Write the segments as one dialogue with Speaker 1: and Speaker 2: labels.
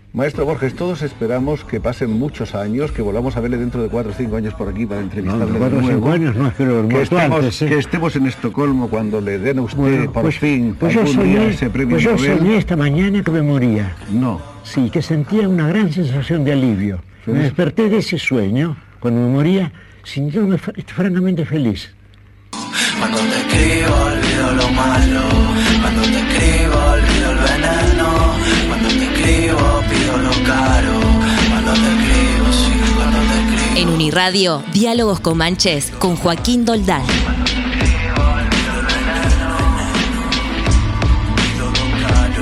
Speaker 1: Maestro Borges, todos esperamos que pasen muchos años, que volvamos a verle dentro de 4 o 5 años por aquí para
Speaker 2: No,
Speaker 1: entrevistarle de
Speaker 2: 4 o 5 años
Speaker 1: nuevo.
Speaker 2: no, es que lo
Speaker 1: Que
Speaker 2: muerto antes, ¿eh?
Speaker 1: estemos en Estocolmo cuando le den a usted
Speaker 2: Bueno,
Speaker 1: por fin
Speaker 2: pues yo
Speaker 1: algún día
Speaker 2: soñé,
Speaker 1: ese premio
Speaker 2: pues yo
Speaker 1: Nobel.
Speaker 2: soñé esta mañana que me moría.
Speaker 1: No.
Speaker 2: Sí, que sentía una gran sensación de alivio.
Speaker 1: Sí.
Speaker 2: Me desperté de ese sueño, cuando me moría, sintiéndome francamente feliz.
Speaker 3: Cuando te escribo olvido lo malo, cuando te escribo olvido el veneno, cuando te escribo pido lo caro, cuando te escribo, sí, cuando te escribo.
Speaker 4: En Uniradio, Diálogos Comanches con Joaquín Doldán.
Speaker 3: Cuando te escribo olvido el veneno, pido lo caro.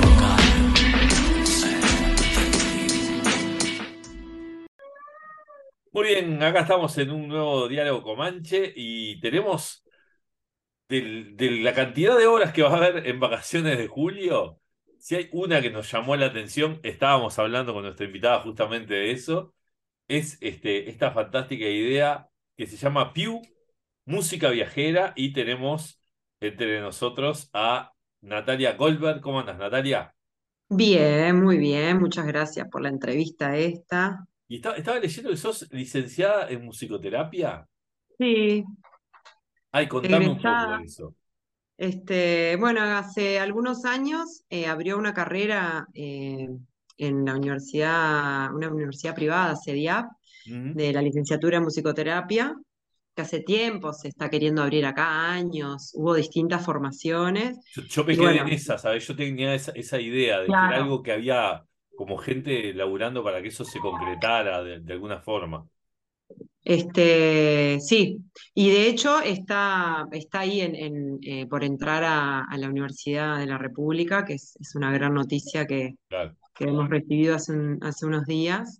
Speaker 5: Muy bien, acá estamos en un nuevo Diálogo Comanche y tenemos de la cantidad de horas que va a haber en vacaciones de julio, si hay una que nos llamó la atención, estábamos hablando con nuestra invitada justamente de eso, es esta fantástica idea que se llama Piu, música viajera, y tenemos entre nosotros a Natalia Goldberg. ¿Cómo andas, Natalia?
Speaker 6: Bien, muy bien, muchas gracias por la entrevista esta.
Speaker 5: Y estaba leyendo que sos licenciada en musicoterapia.
Speaker 6: Sí,
Speaker 5: Ay, contame un poco
Speaker 6: egresada.
Speaker 5: de eso.
Speaker 6: Bueno, hace algunos años abrió una carrera en la universidad, una universidad privada, CEDIAP,
Speaker 5: Ujú.
Speaker 6: de la licenciatura en musicoterapia, que hace tiempo se está queriendo abrir acá, años, hubo distintas formaciones,
Speaker 5: Yo me
Speaker 6: y
Speaker 5: quedé en
Speaker 6: bueno,
Speaker 5: esa, ¿sabes? Yo tenía esa idea de que era
Speaker 6: claro.
Speaker 5: algo que había como gente laburando para que eso se concretara de alguna forma.
Speaker 6: Sí, y de hecho está ahí por entrar a la Universidad de la República, que es una gran noticia
Speaker 5: Claro.
Speaker 6: que hemos recibido hace unos días.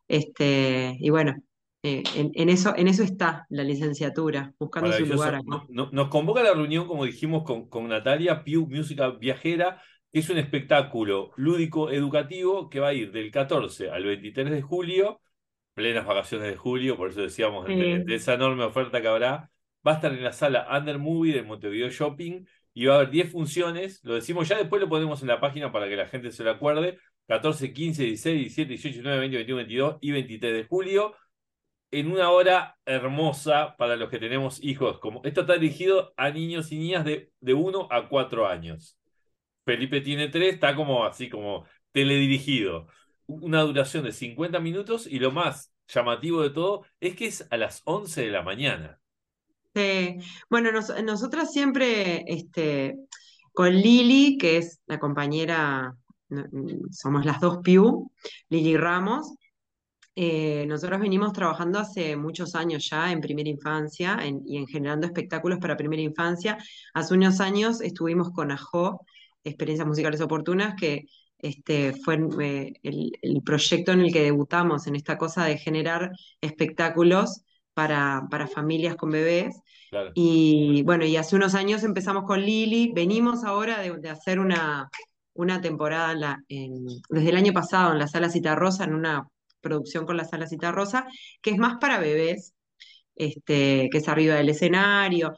Speaker 6: Y bueno, en eso está la licenciatura, buscando su lugar
Speaker 5: Maravilloso.
Speaker 6: acá.
Speaker 5: Nos convoca a la reunión, como dijimos, con Natalia Piu, Música Viajera, que es un espectáculo lúdico educativo que va a ir del 14 al 23 de julio, plenas vacaciones de julio, por eso decíamos, entre
Speaker 6: Sí,
Speaker 5: esa enorme oferta que habrá, va a estar en la sala Under Movie de Montevideo Shopping y va a haber 10 funciones. Lo decimos ya, después lo ponemos en la página para que la gente se lo acuerde: 14, 15, 16, 17, 18, 19, 20, 21, 22 y 23 de julio, en una hora hermosa para los que tenemos hijos. Esto está dirigido a niños y niñas de 1 a 4 años. Felipe tiene 3, está como así como teledirigido. Una duración de 50 minutos y lo más llamativo de todo es que es a las 11 de la mañana.
Speaker 6: sí. Bueno, nosotras siempre, con Lili, que es la compañera, somos las dos Piu, Lili Ramos. Nosotros venimos trabajando hace muchos años ya en primera infancia y en generando espectáculos para primera infancia. Hace unos años estuvimos con AJO, Experiencias Musicales Oportunas, que fue el proyecto en el que debutamos en esta cosa de generar espectáculos para familias con bebés.
Speaker 5: Claro.
Speaker 6: Y bueno, y hace unos años empezamos con Lili, venimos ahora de hacer una temporada desde el año pasado en la Sala Citarrosa, en una producción con la Sala Citarrosa, que es más para bebés, que es arriba del escenario.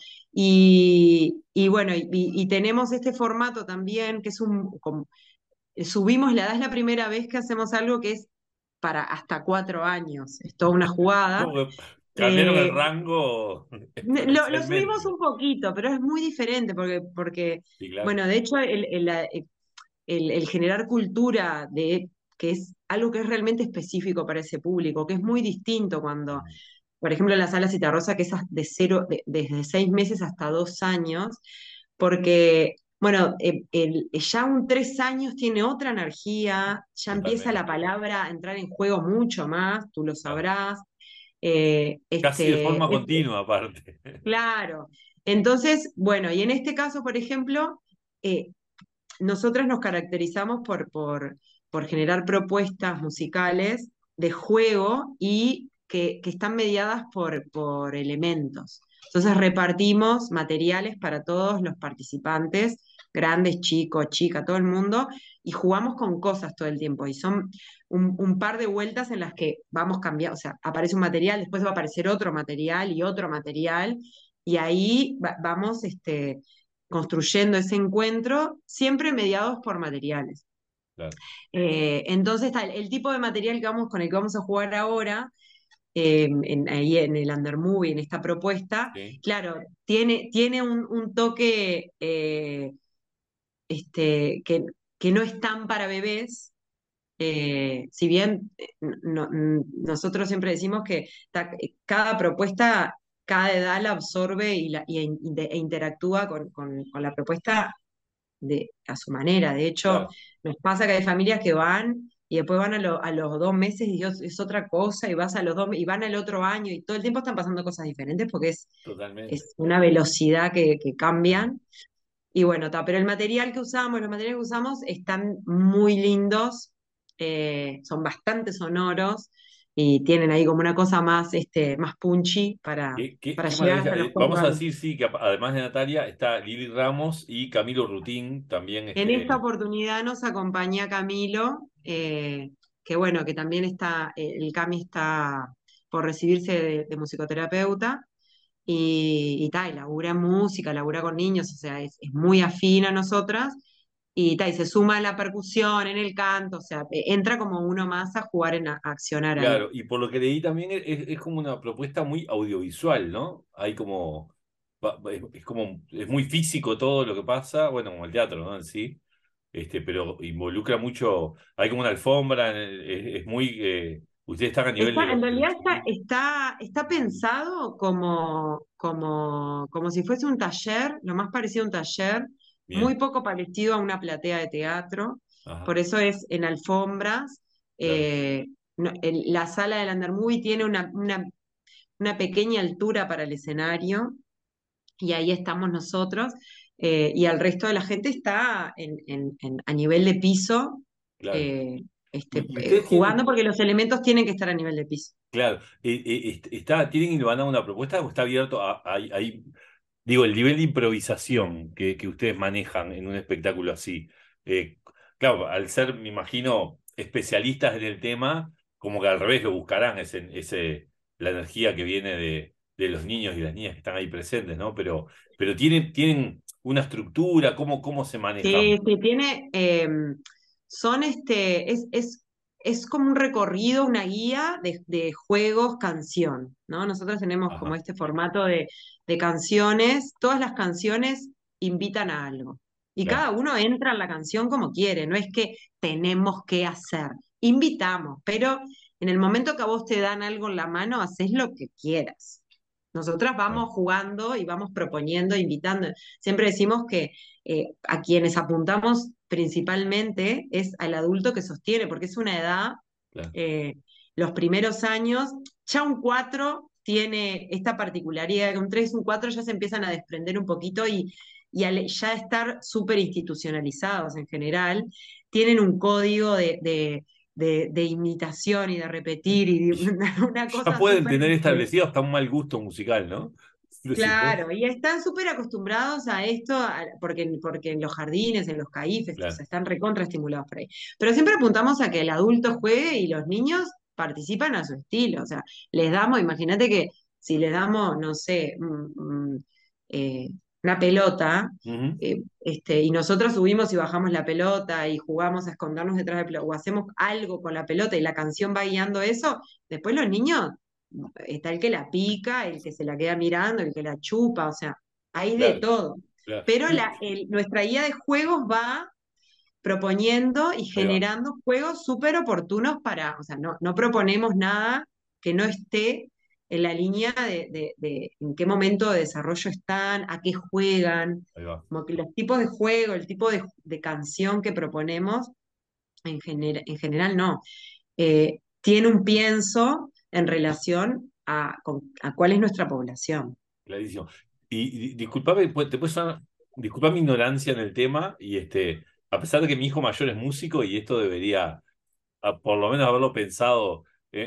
Speaker 6: Y bueno, y tenemos este formato también, que es subimos la edad, es la primera vez que hacemos algo que es para hasta 4 años, es toda una jugada.
Speaker 5: Como que cambiaron el
Speaker 6: Eh,
Speaker 5: rango
Speaker 6: lo subimos
Speaker 5: exponencialmente.
Speaker 6: un poquito, pero es muy diferente porque
Speaker 5: Sí, claro.
Speaker 6: bueno, de hecho, el generar cultura que es algo que es realmente específico para ese público, que es muy distinto cuando, por ejemplo, en la sala Citarrosa, que es de cero, desde 6 meses hasta 2 años, porque, bueno, ya un 3 años tiene otra energía, ya empieza la
Speaker 5: Totalmente.
Speaker 6: palabra a entrar en juego mucho más, tú lo
Speaker 5: Claro.
Speaker 6: sabrás.
Speaker 5: Casi de forma continua, aparte.
Speaker 6: Claro. Entonces, bueno, y en este caso, por ejemplo, eh, nosotras nos caracterizamos por generar propuestas musicales de juego y que están mediadas por elementos. Entonces repartimos materiales para todos los participantes, grandes, chicos, chicas, todo el mundo, y jugamos con cosas todo el tiempo. Y son un par de vueltas en las que vamos cambiando, o sea, aparece un material, después va a aparecer otro material y otro material, y ahí vamos, construyendo ese encuentro, siempre mediados por materiales.
Speaker 5: claro.
Speaker 6: Entonces, el tipo de material con el que vamos a jugar ahora, ahí en el Undermovie, en esta propuesta,
Speaker 5: Sí,
Speaker 6: claro, tiene un toque que no es tan para bebés. Si bien nosotros siempre decimos que cada propuesta, cada edad la absorbe e interactúa con la propuesta a su manera. De hecho,
Speaker 5: claro,
Speaker 6: nos pasa que hay familias que van y después van a los 2 meses y Dios, es otra cosa, y vas a los y van al otro año y todo el tiempo están pasando cosas diferentes porque
Speaker 5: totalmente.
Speaker 6: es una velocidad que cambian. Y bueno, pero los materiales que usamos están muy lindos, son bastante sonoros y tienen ahí como una cosa más, más punchy para
Speaker 5: Qué
Speaker 6: llegar
Speaker 5: maravilla.
Speaker 6: hasta los cuatro
Speaker 5: Vamos a
Speaker 6: años.
Speaker 5: decir, sí, que además de Natalia está Lili Ramos y Camilo Rutín, también
Speaker 6: En esta oportunidad nos acompaña Camilo, que bueno, que también el Cami está por recibirse de musicoterapeuta y labura en música, labura con niños, o sea, es muy afín a nosotras y se suma en la percusión, en el canto, o sea, entra como uno más a jugar a accionar ahí.
Speaker 5: claro, y por lo que leí también es como una propuesta muy audiovisual, ¿no? Hay como, es como, es muy físico todo lo que pasa, bueno, como el teatro, ¿no? En sí, pero involucra mucho, hay como una alfombra, es muy, ustedes están a nivel
Speaker 6: En
Speaker 5: de
Speaker 6: realidad
Speaker 5: los chiquillos.
Speaker 6: está pensado como si fuese un taller, lo más parecido a un taller, muy
Speaker 5: Bien,
Speaker 6: poco parecido a una platea de teatro,
Speaker 5: ajá,
Speaker 6: por eso es en alfombras.
Speaker 5: claro,
Speaker 6: La sala del Undermovie tiene una pequeña altura para el escenario y ahí estamos nosotros, y el resto de la gente está a nivel de piso,
Speaker 5: claro.
Speaker 6: eh,
Speaker 5: Y ustedes
Speaker 6: jugando
Speaker 5: tienen,
Speaker 6: porque los elementos tienen que estar a nivel de piso.
Speaker 5: claro, ¿tienen Ilvana una propuesta o está abierto digo, el nivel de improvisación que ustedes manejan en un espectáculo así? Eh, claro, al ser, me imagino, especialistas en el tema, como que al revés lo buscarán, la energía que viene de los niños y las niñas que están ahí presentes, ¿no? Pero tienen una estructura, ¿cómo se
Speaker 6: Sí,
Speaker 5: manejan?
Speaker 6: sí, son es como un recorrido, una guía de juegos, canción, ¿no? Nosotros tenemos como
Speaker 5: Ajá,
Speaker 6: este formato de canciones, todas las canciones invitan a algo. Y
Speaker 5: claro,
Speaker 6: cada uno entra en la canción como quiere, no es que tenemos que hacer, invitamos, pero en el momento que a vos te dan algo en la mano, haces lo que quieras. Nosotras
Speaker 5: claro,
Speaker 6: vamos jugando y vamos proponiendo, invitando. Siempre decimos que a quienes apuntamos principalmente es al adulto que sostiene, porque es una edad,
Speaker 5: claro.
Speaker 6: eh, los primeros años, ya un 4 tiene esta particularidad, que un 3 y un 4 ya se empiezan a desprender un poquito y al ya estar súper institucionalizados en general, tienen un código de imitación y de repetir y de
Speaker 5: Y
Speaker 6: una
Speaker 5: ya
Speaker 6: cosa
Speaker 5: pueden
Speaker 6: súper.
Speaker 5: tener establecido hasta un mal gusto musical, ¿no? Decís.
Speaker 6: Claro, y están súper acostumbrados a esto, porque en los jardines, en los caifes, o
Speaker 5: Claro,
Speaker 6: sea, están recontra estimulados por ahí. Pero siempre apuntamos a que el adulto juegue y los niños participan a su estilo. O sea, les damos, imagínate que si les damos, no sé, eh, una pelota,
Speaker 5: ujú,
Speaker 6: y nosotros subimos y bajamos la pelota y jugamos a escondernos detrás de pelota, o hacemos algo con la pelota y la canción va guiando eso, después los niños está el que la pica, el que se la queda mirando, el que la chupa, o sea, hay de
Speaker 5: claro,
Speaker 6: todo.
Speaker 5: claro.
Speaker 6: Pero nuestra guía de juegos va proponiendo y
Speaker 5: Ahí va.
Speaker 6: generando juegos súper oportunos o sea, no proponemos nada que no esté en la línea de en qué momento de desarrollo están, a qué juegan,
Speaker 5: Ahí va.
Speaker 6: como que los tipos de juego, el tipo de canción que proponemos, en general no. Tiene un pienso en relación a cuál es nuestra población.
Speaker 5: Clarísimo. Y disculpame, disculpa mi ignorancia en el tema, a pesar de que mi hijo mayor es músico y esto debería, por lo menos haberlo pensado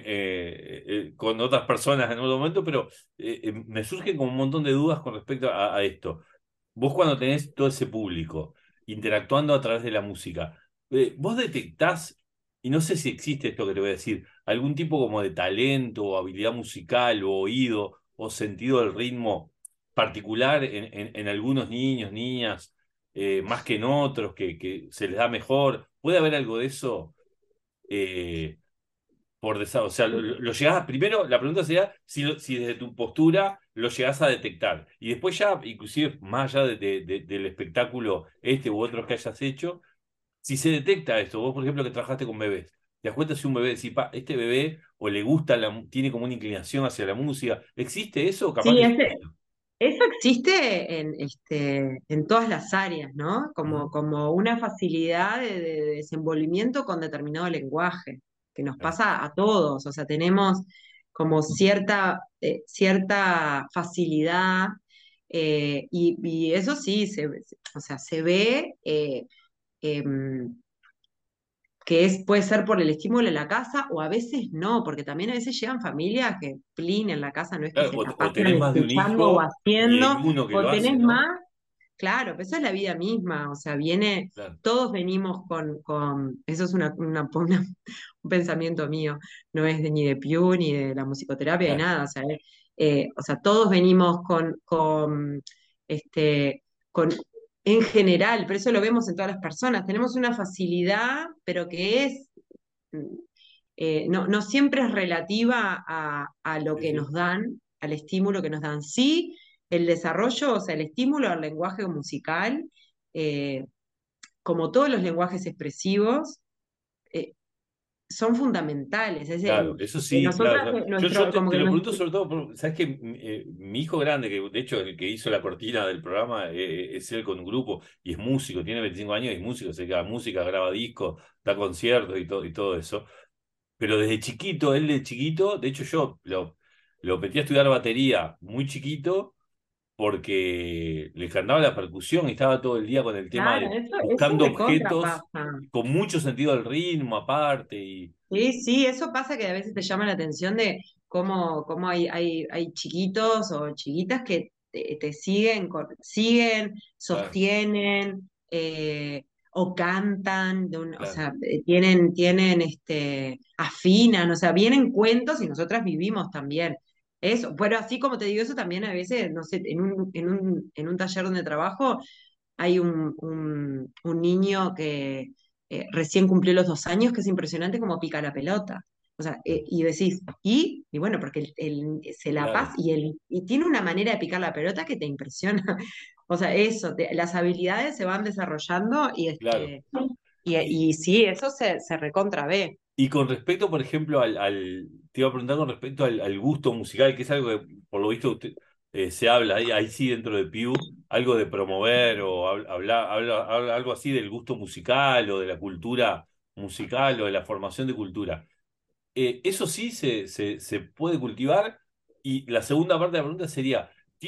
Speaker 5: con otras personas en otro momento, pero me surgen como un montón de dudas con respecto a esto. Vos cuando tenés todo ese público interactuando a través de la música, vos detectás, y no sé si existe esto que te voy a decir, algún tipo como de talento o habilidad musical o oído o sentido del ritmo particular en algunos niños, niñas, más que en otros, que se les da mejor. ¿Puede haber algo de eso? Eh, o sea, lo llegás, primero la pregunta sería si desde tu postura lo llegás a detectar. Y después ya, inclusive más allá del espectáculo este u otros que hayas hecho, si se detecta esto, vos por ejemplo que trabajaste con bebés, te das cuenta si un bebé decís, pa, este bebé o le gusta, tiene como una inclinación hacia la música, ¿existe eso? Capaz
Speaker 6: Sí,
Speaker 5: que sí.
Speaker 6: eso existe en todas las áreas, ¿no?
Speaker 5: Ujú.
Speaker 6: Como una facilidad de desenvolvimiento con determinado lenguaje, que nos
Speaker 5: Claro,
Speaker 6: pasa a todos, o sea, tenemos como cierta facilidad, y eso sí, o sea, se ve, em, puede ser por el estímulo en la casa o a veces no, porque también a veces llegan familias que, plin, en la casa no es que
Speaker 5: claro,
Speaker 6: se la
Speaker 5: o
Speaker 6: pasan
Speaker 5: tenés más de un
Speaker 6: escuchando o
Speaker 5: hijo y
Speaker 6: haciendo,
Speaker 5: hay uno que
Speaker 6: o
Speaker 5: lo
Speaker 6: tenés
Speaker 5: hace, ¿no?
Speaker 6: más, claro, pero eso es la vida misma, o sea,
Speaker 5: Claro,
Speaker 6: todos venimos eso es un pensamiento mío, no es ni de Pew, ni de la musicoterapia, ni
Speaker 5: claro,
Speaker 6: nada, o sea, todos venimos este, con en general, pero eso lo vemos en todas las personas. Tenemos una facilidad, pero que no siempre es relativa a lo
Speaker 5: sí,
Speaker 6: que
Speaker 5: sí.
Speaker 6: nos dan, al estímulo que nos dan. Sí, el desarrollo, o sea, el estímulo al lenguaje musical, eh, como todos los lenguajes expresivos, eh, son fundamentales.
Speaker 5: Claro, eso sí, claro.
Speaker 6: Nosotras,
Speaker 5: O sea, yo
Speaker 6: como
Speaker 5: te
Speaker 6: que
Speaker 5: lo pregunto
Speaker 6: nuestro,
Speaker 5: sobre todo, ¿sabes que mi hijo grande, que de hecho el que hizo la cortina del programa, es él con un grupo y es músico, tiene 25 años y es músico, se graba música, graba discos, da conciertos y todo eso. Pero desde chiquito, él de chiquito, de hecho yo lo metí a estudiar batería muy chiquito porque le encantaba la percusión y estaba todo el día con el tema
Speaker 6: claro,
Speaker 5: de
Speaker 6: eso
Speaker 5: buscando
Speaker 6: recontra
Speaker 5: objetos
Speaker 6: pasa.
Speaker 5: con mucho sentido del ritmo aparte y
Speaker 6: Sí, sí, eso pasa que a veces te llama la atención de cómo hay chiquitos o chiquitas que te siguen, siguen,
Speaker 5: claro,
Speaker 6: sostienen, o cantan, o
Speaker 5: claro,
Speaker 6: sea, tienen, afinan, o sea, vienen cuentos y nosotras vivimos también. Eso, pero así como te digo, eso también a veces, no sé, en un taller donde trabajo, hay un niño que recién cumplió los 2 años, que es impresionante como pica la pelota. O sea, y decís, y bueno, porque él se la pasa
Speaker 5: claro,
Speaker 6: y tiene una manera de picar la pelota que te impresiona. O sea, las habilidades se van desarrollando
Speaker 5: claro.
Speaker 6: y sí, eso se recontra ve.
Speaker 5: Y con respecto, por ejemplo, te iba a preguntar con respecto al gusto musical, que es algo que por lo visto se habla, ahí sí dentro de Pew, algo de promover o habla algo así del gusto musical o de la cultura musical o de la formación de cultura. Eso sí se puede cultivar. Y la segunda parte de la pregunta sería,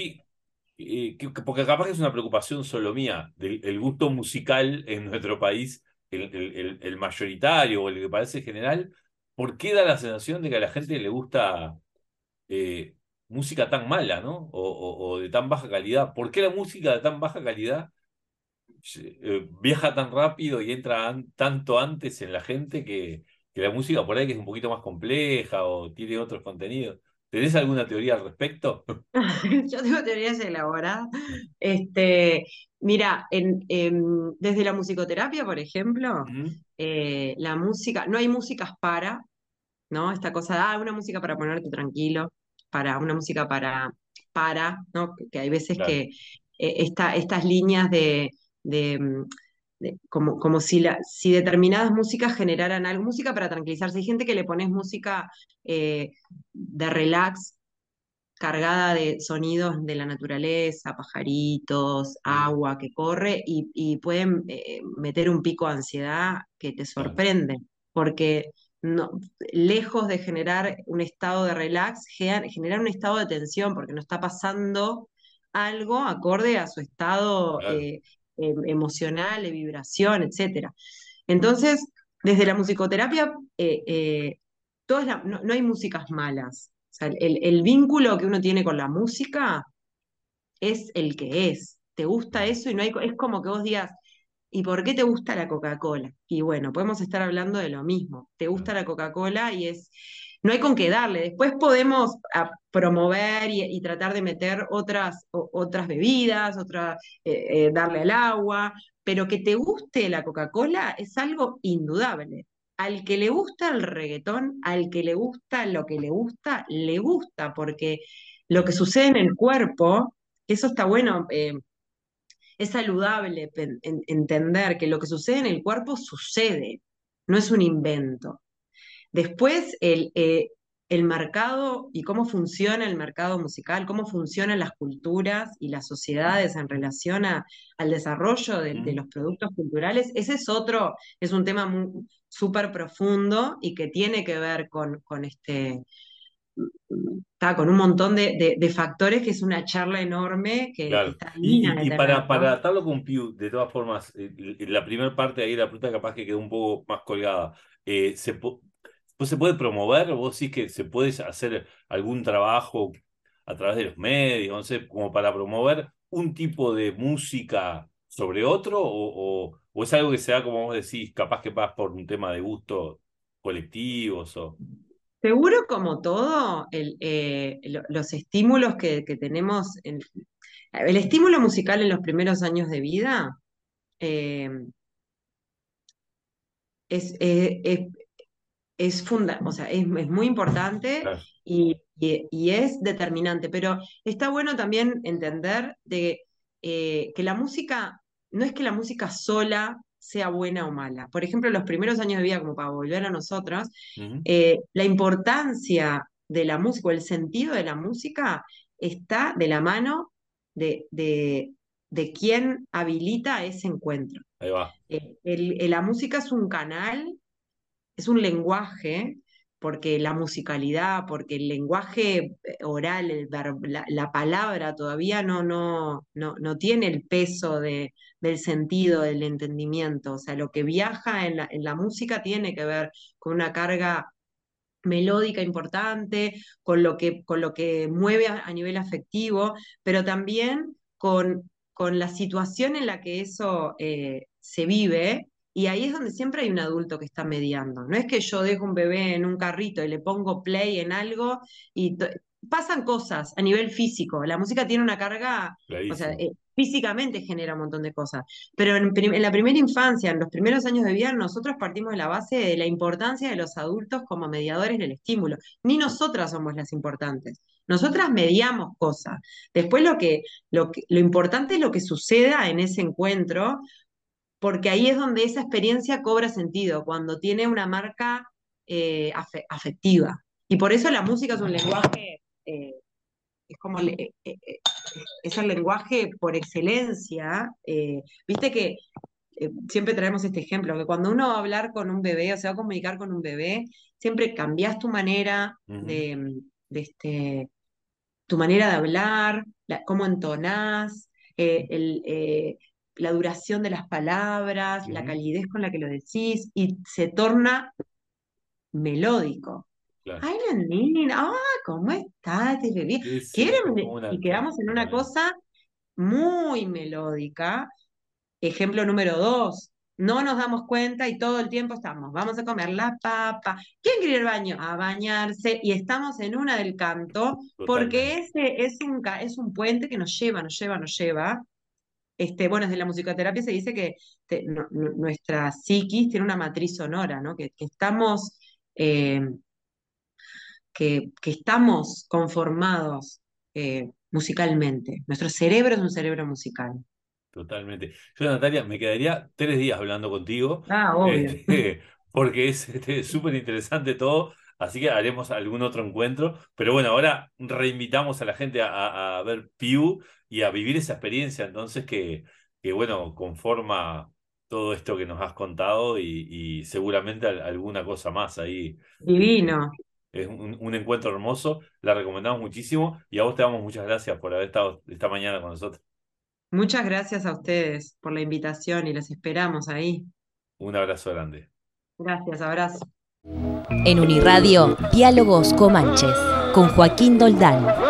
Speaker 5: porque capaz que es una preocupación solo mía, el gusto musical en nuestro país, el mayoritario o el que parece general, ¿por qué da la sensación de que a la gente le gusta eh, música tan mala, ¿no? O de tan baja calidad? ¿Por qué la música de tan baja calidad viaja tan rápido y entra tanto antes en la gente que la música por ahí que es un poquito más compleja o tiene otros contenidos? ¿Tenés alguna teoría al respecto?
Speaker 6: Yo tengo teorías elaboradas. Mira, desde la musicoterapia, por ejemplo,
Speaker 5: Ujú.
Speaker 6: la música, no hay músicas ¿no? Esta cosa de, una música para ponerte tranquilo, una música ¿no? Que hay veces que
Speaker 5: Claro,
Speaker 6: estas líneas de, como si determinadas músicas generaran algo, música para tranquilizarse. Hay gente que le pones música de relax, cargada de sonidos de la naturaleza, pajaritos,
Speaker 5: sí,
Speaker 6: agua que corre, y pueden meter un pico de ansiedad que te
Speaker 5: claro,
Speaker 6: sorprende, porque no, lejos de generar un estado de relax, generar un estado de tensión, porque no está pasando algo acorde a su estado
Speaker 5: claro.
Speaker 6: emocional, de vibración, etcétera. Entonces, desde la musicoterapia, no hay músicas malas. O sea, el vínculo que uno tiene con la música es el que es. Te gusta
Speaker 5: Bien.
Speaker 6: eso y no hay, es como que vos digas, ¿y por qué te gusta la Coca-Cola? Y bueno, podemos estar hablando de lo mismo. Te gusta la Coca-Cola y no hay con qué darle. Después podemos promover y tratar de meter otras bebidas, darle al agua, pero que te guste la Coca-Cola es algo indudable. Al que le gusta el reggaetón, al que le gusta lo que le gusta, porque lo que sucede en el cuerpo, eso está bueno, es saludable entender que lo que sucede en el cuerpo sucede, no es un invento. Después, el mercado y cómo funciona el mercado musical, cómo funcionan las culturas y las sociedades en relación al desarrollo de los productos culturales, ese es un tema súper profundo y que tiene que ver con con un montón de factores, que es una charla enorme que
Speaker 5: Claro.
Speaker 6: está divina de
Speaker 5: Y
Speaker 6: tener,
Speaker 5: para
Speaker 6: ¿no?
Speaker 5: atarlo con Pew, de todas formas, la primera parte ahí, la pregunta capaz que quedó un poco más colgada. ¿Vos se puede promover? ¿Vos sí que se puede hacer algún trabajo a través de los medios, no sé, como para promover un tipo de música sobre otro? ¿O es algo que se da, como vos decís, capaz que vas por un tema de gusto colectivos?
Speaker 6: Seguro, como todo, los estímulos que tenemos, el estímulo musical en los primeros años de vida eh, es, o sea, es muy importante
Speaker 5: Claro.
Speaker 6: y es determinante, pero está bueno también entender que la música, no es que la música sola sea buena o mala. Por ejemplo, los primeros años de vida, como para volver a nosotros,
Speaker 5: Ujú.
Speaker 6: la importancia de la música, o el sentido de la música, está de la mano de quien habilita ese encuentro.
Speaker 5: Ahí va.
Speaker 6: La música es un canal, es un lenguaje, porque la musicalidad, porque el lenguaje oral, la palabra todavía no tiene el peso del sentido, del entendimiento. O sea, lo que viaja en la música tiene que ver con una carga melódica importante, con lo que mueve a nivel afectivo, pero también con la situación en la que eso se vive, y ahí es donde siempre hay un adulto que está mediando. No es que yo dejo un bebé en un carrito y le pongo play en algo y pasan cosas a nivel físico. La música tiene una carga, o sea,
Speaker 5: Clarísimo.
Speaker 6: físicamente genera un montón de cosas. Pero en la primera infancia, en los primeros años de vida, nosotros partimos de la base de la importancia de los adultos como mediadores del estímulo. Ni nosotras somos las importantes. Nosotras mediamos cosas. Después lo importante es lo que suceda en ese encuentro, porque ahí es donde esa experiencia cobra sentido, cuando tiene una marca afectiva. Y por eso la música es un lenguaje, es como es el lenguaje por excelencia. Viste que siempre traemos este ejemplo, que cuando uno va a hablar con un bebé o se va a comunicar con un bebé, siempre cambias tu manera
Speaker 5: Ujú.
Speaker 6: tu manera de hablar, cómo entonás, la duración de las palabras, la
Speaker 5: Ujú.
Speaker 6: calidez con la que lo decís, y se torna melódico.
Speaker 5: Claro.
Speaker 6: Ay, nena, ¿cómo estás? Te bebé?
Speaker 5: Sí, sí, es como
Speaker 6: ¿Quieren?
Speaker 5: una
Speaker 6: Y quedamos en una
Speaker 5: totalmente.
Speaker 6: cosa muy melódica. Ejemplo número 2, no nos damos cuenta y todo el tiempo estamos, vamos a comer la papa. ¿Quién quiere ir al baño? A bañarse, y estamos en una del canto, porque
Speaker 5: Totalmente.
Speaker 6: ese es un puente que nos lleva, nos lleva, nos lleva. Bueno, desde la musicoterapia se dice que nuestra psiquis tiene una matriz sonora, ¿no? Eh, que estamos conformados musicalmente. Nuestro cerebro es un cerebro musical.
Speaker 5: Totalmente. Yo, Natalia, me quedaría 3 días hablando contigo,
Speaker 6: Ah, obvio.
Speaker 5: porque es súper interesante todo, así que haremos algún otro encuentro. Pero bueno, ahora reinvitamos a la gente a ver Pew y a vivir esa experiencia, entonces que bueno, conforma todo esto que nos has contado y seguramente alguna cosa más ahí. Este,
Speaker 6: Divino.
Speaker 5: es un encuentro hermoso, la recomendamos muchísimo y a vos te damos muchas gracias por haber estado esta mañana con nosotros.
Speaker 6: Muchas gracias a ustedes por la invitación y los esperamos ahí.
Speaker 5: Un abrazo grande.
Speaker 6: Gracias, abrazo.
Speaker 4: En Uniradio, Diálogos Comanches, con Joaquín Doldán.